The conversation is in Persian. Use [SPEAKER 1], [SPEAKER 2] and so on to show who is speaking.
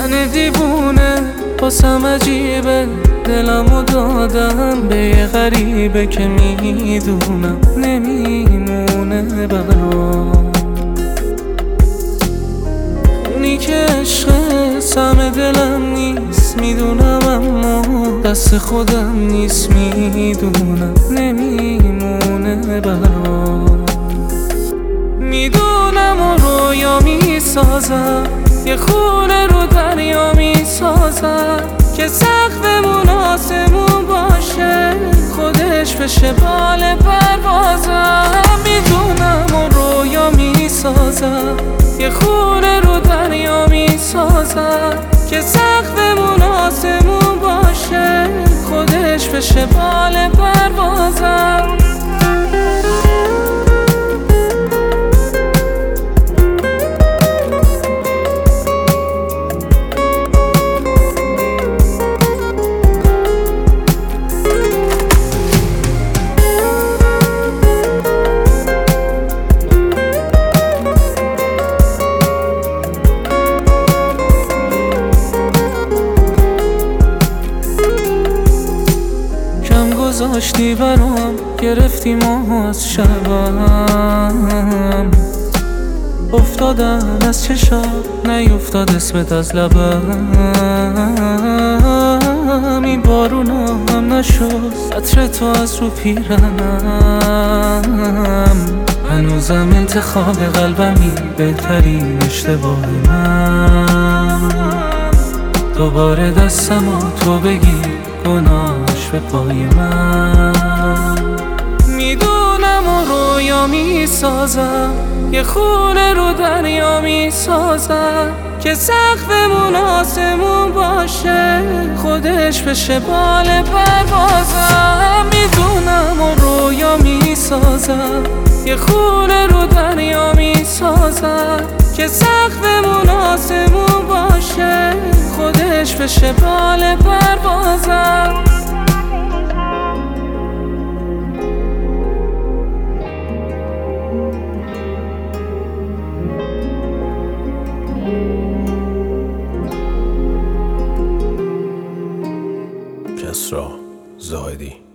[SPEAKER 1] من دیوونه باسم عجیبه، دلمو دادم به یه غریبه که میدونم نمیمونه برام. اونی که عشق سم دلم نیست میدونم، اما دست خودم نیست میدونم نمیمونه برام. میدونم و رویا میسازم، یه خونه رو دریا میسازم که سقفمون آسمون باشه، خودش بشه بال پروازم. میدونم و رویا میسازم، یه خونه رو دریا میسازم که سقفمون آسمون باشه، خودش بشه بال پروازم. گذاشتی برام، گرفتی ماه از شبم، افتادم از چشام نیفتاد اسمت از لبم. این بارونا هم نشد عطر تو از رو پیرنم، هنوزم انتخاب قلبمی بهترین اشتباه من. دوباره دستمو تو بگیر گناهش به پای من. میدونم و رویا میسازم، یه خونه رو دریا میسازم که سقفمون آسمون باشه، خودش بشه بال پروازم. میدونم و رویا میسازم، یه خونه رو دریا میسازم که سقفمون آسمون باشه، خودش بشه بال پروازم.
[SPEAKER 2] کسری زاهدی.